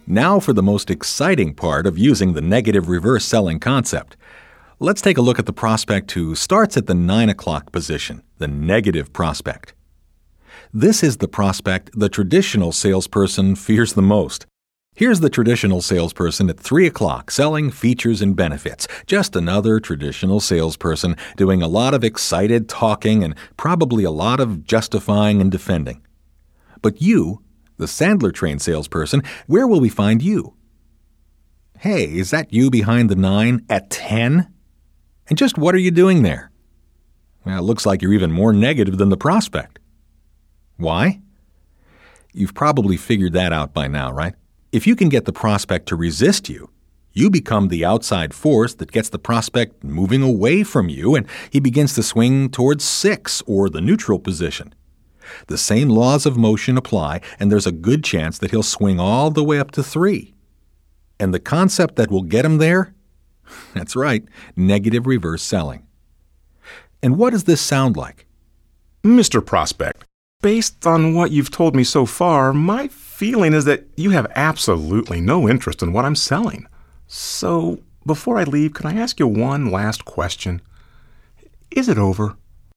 Now for the most exciting part of using the negative reverse selling concept. Let's take a look at the prospect who starts at the 9 o'clock position, the negative prospect. This is the prospect the traditional salesperson fears the most. Here's the traditional salesperson at 3 o'clock selling features and benefits. Just another traditional salesperson doing a lot of excited talking and probably a lot of justifying and defending. But you, the Sandler-trained salesperson, where will we find you? Hey, is that you behind the 9 at 10? And just what are you doing there? Well, it looks like you're even more negative than the prospect. Why? You've probably figured that out by now, right? If you can get the prospect to resist you, you become the outside force that gets the prospect moving away from you, and he begins to swing towards 6, or the neutral position. The same laws of motion apply, and there's a good chance that he'll swing all the way up to 3. And the concept that will get him there? That's right, negative reverse selling. And what does this sound like? Mr. Prospect, based on what you've told me so far, my feeling is that you have absolutely no interest in what I'm selling. So, before I leave, can I ask you one last question? Is it over?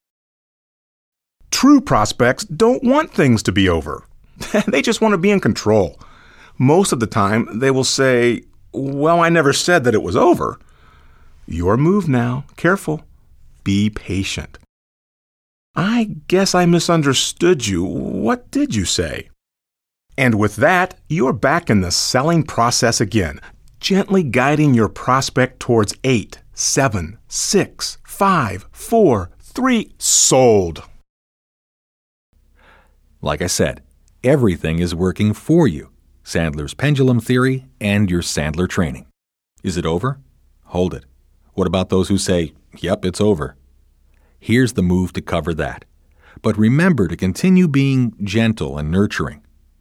True prospects don't want things to be over. They just want to be in control. Most of the time, they will say, "Well, I never said that it was over." Your move now. Careful. Be patient. I guess I misunderstood you. What did you say? And with that, you're back in the selling process again, gently guiding your prospect towards 8, 7, 6, 5, 4, 3, sold. Like I said, everything is working for you. Sandler's pendulum theory and your Sandler training. Is it over? Hold it. What about those who say, "Yep, it's over"? Here's the move to cover that. But remember to continue being gentle and nurturing.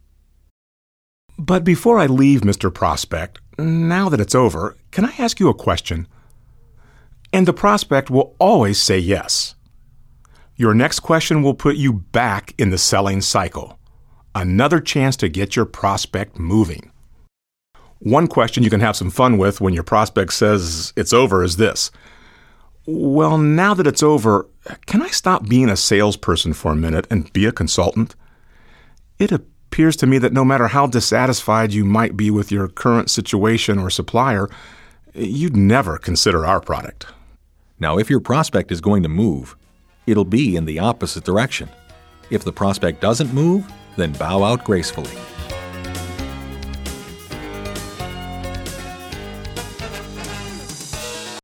But before I leave, Mr. Prospect, now that it's over, can I ask you a question? And the prospect will always say yes. Your next question will put you back in the selling cycle. Another chance to get your prospect moving. One question you can have some fun with when your prospect says it's over is this. Well, now that it's over, can I stop being a salesperson for a minute and be a consultant? It appears to me that no matter how dissatisfied you might be with your current situation or supplier, you'd never consider our product. Now, if your prospect is going to move, it'll be in the opposite direction. If the prospect doesn't move, then bow out gracefully.